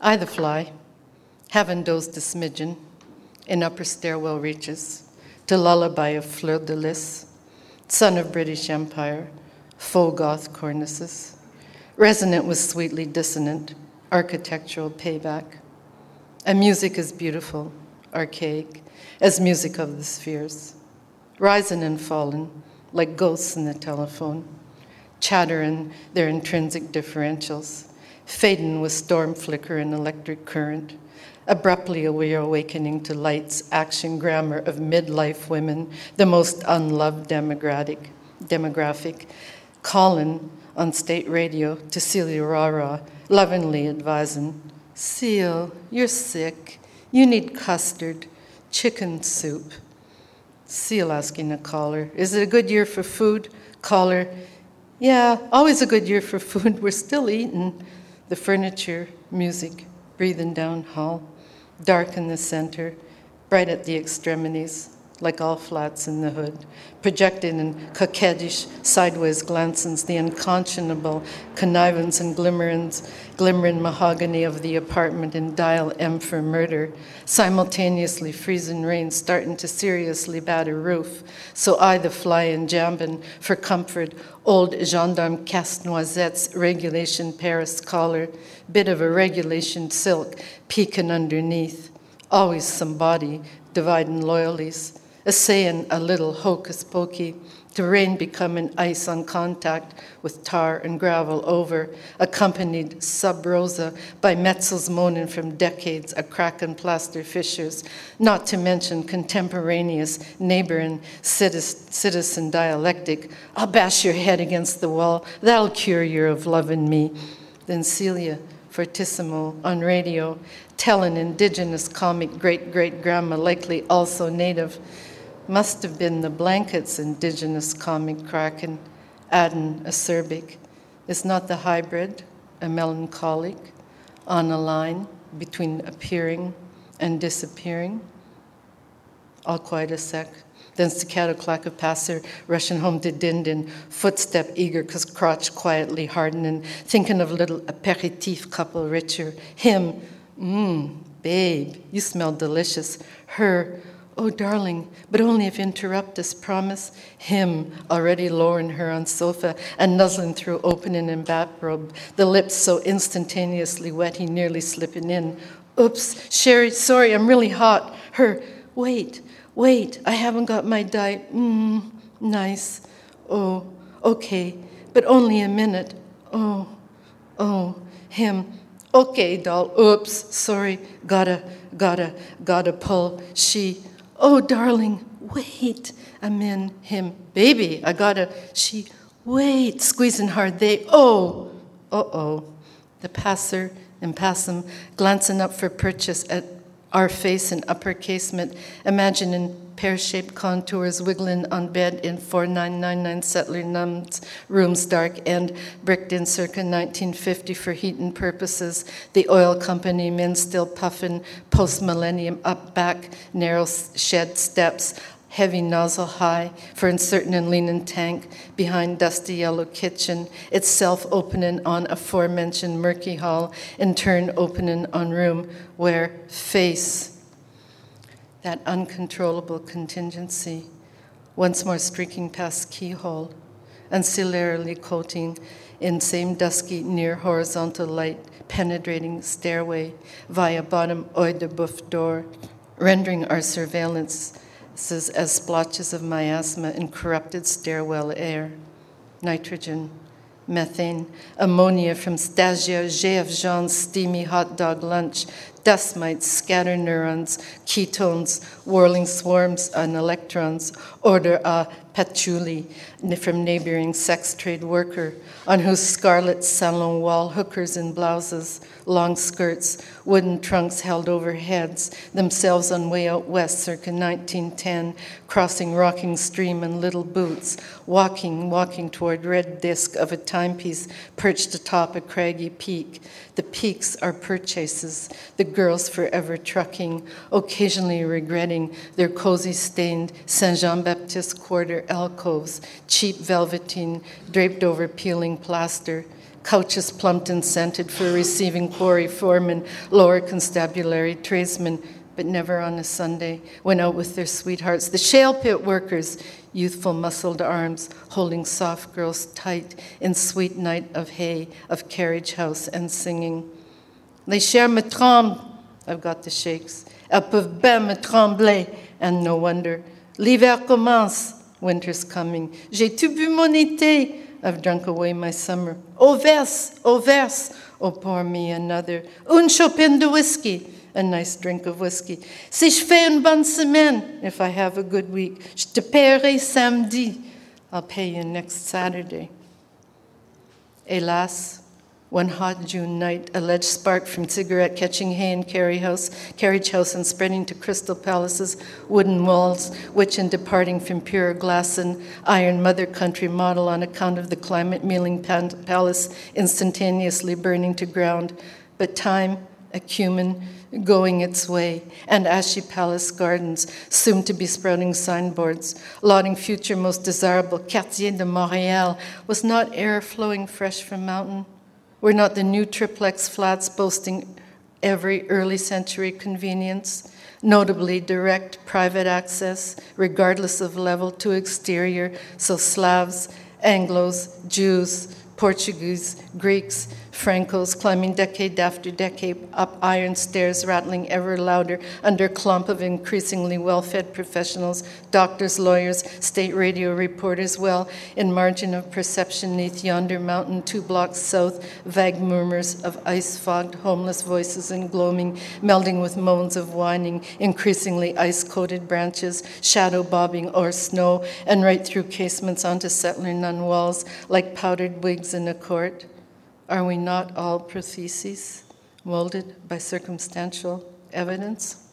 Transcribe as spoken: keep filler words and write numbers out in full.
I the fly, having dozed a smidgen in upper stairwell reaches, to lullaby of fleur de lis, son of British Empire, faux Goth cornices, resonant with sweetly dissonant architectural payback. And music is beautiful, archaic, as music of the spheres, rising and fallen like ghosts in the telephone, chattering their intrinsic differentials, fading with storm flicker and electric current. Abruptly we are awakening to light's action grammar of midlife women, the most unloved demographic, demographic, calling on state radio to Celia Rara, lovingly advising, Seal, you're sick. You need custard, chicken soup. Seal asking a caller, is it a good year for food? Caller, yeah, always a good year for food. We're still eating. The furniture, music, breathing down hall, dark in the center, bright at the extremities, like all flats in the hood, projecting in coquettish sideways glances the unconscionable connivance and glimmerings, glimmering mahogany of the apartment in dial M for murder, simultaneously freezing rain starting to seriously batter roof, so I the fly and jambin for comfort, old gendarme Casse-Noisette's regulation Paris collar, bit of a regulation silk peeking underneath, always somebody dividing loyalties, essaying a little hocus-pocus, to rain becoming ice on contact with tar and gravel over, accompanied sub rosa by metzels moaning from decades of crack and plaster fissures, not to mention contemporaneous neighboring citizen dialectic, I'll bash your head against the wall, that'll cure you of loving me. Then Celia, fortissimo, on radio, telling indigenous comic great-great-grandma, likely also native, must have been the blankets indigenous comic kraken, adding acerbic. Is not the hybrid a melancholic on a line between appearing and disappearing? All quiet a sec. Then staccato clack of passer rushing home to Dindin, footstep eager, cause crotch quietly hardening, thinking of little aperitif couple richer. Him, mmm, babe, you smell delicious. Her, oh, darling, but only if interrupt us, promise. Him, already lowering her on sofa and nuzzling through opening in bathrobe, the lips so instantaneously wet he nearly slipping in. Oops, Sherry, sorry, I'm really hot. Her, wait, wait, I haven't got my diet. Mmm, nice. Oh, okay, but only a minute. Oh, oh, him. Okay, doll, oops, sorry, gotta, gotta, gotta pull. She, oh, darling, wait. I'm in him. Baby, I gotta, she, wait. Squeezing hard, they, oh, uh-oh. The passer and passum glancing up for purchase at our face in upper casement, imagining pear-shaped contours wiggling on bed in forty-nine ninety-nine Settler Numb's room's dark end, bricked in circa nineteen fifty for heating purposes. The oil company men still puffing post-millennium up back, narrow shed steps, heavy nozzle high for inserting and leaning tank behind dusty yellow kitchen, itself opening on aforementioned murky hall, in turn opening on room where face, that uncontrollable contingency, once more streaking past keyhole, ancillarily coating in same dusky near horizontal light penetrating stairway via bottom oeil de boeuf door, rendering our surveillance as splotches of miasma in corrupted stairwell air, nitrogen, methane, ammonia from Stagia J F Jean's steamy hot dog lunch, dust mites, scatter neurons, ketones, whirling swarms and electrons, order a patchouli from neighboring sex trade worker, on whose scarlet salon wall hookers in blouses, long skirts, wooden trunks held over heads, themselves on way out west circa nineteen ten, crossing rocking stream in little boots, walking, walking toward red disk of a timepiece perched atop a craggy peak. The peaks are purchases, the girls forever trucking, occasionally regretting their cozy stained Saint Jean-Baptiste quarter alcoves, cheap velveteen draped over peeling plaster, couches plumped and scented for receiving quarry foremen, lower constabulary tradesmen, but never on a Sunday, went out with their sweethearts. The shale pit workers, youthful muscled arms, holding soft girls tight in sweet night of hay, of carriage house and singing. Les chairs me tremblent, I've got the shakes. Elles peuvent bien me trembler, and no wonder. L'hiver commence, winter's coming. J'ai tout bu mon été, I've drunk away my summer. Au verse, au verse, oh pour me another. Une chopin de whiskey, a nice drink of whiskey. Si je fais une bonne semaine, if I have a good week, je te paierai samedi, I'll pay you next Saturday. Hélas, one hot June night, a ledge sparked from cigarette catching hay in carriage house, carriage house and spreading to Crystal Palace's wooden walls, which in departing from pure glass and iron mother country model on account of the climate mealing pan- palace instantaneously burning to ground. But time, acumen, going its way, and ashy palace gardens, soon to be sprouting signboards, lauding future most desirable quartier de Montréal, was not air flowing fresh from mountain? Were not the new triplex flats boasting every early century convenience, notably direct private access, regardless of level, to exterior, so Slavs, Anglos, Jews, Portuguese, Greeks, Francos climbing decade after decade up iron stairs, rattling ever louder under a clump of increasingly well-fed professionals, doctors, lawyers, state radio reporters, well, in margin of perception neath yonder mountain, two blocks south, vague murmurs of ice-fogged homeless voices and gloaming, melding with moans of whining, increasingly ice-coated branches, shadow bobbing o'er snow, and right through casements onto settler nun walls, like powdered wigs in a court. Are we not all protheses, molded by circumstantial evidence?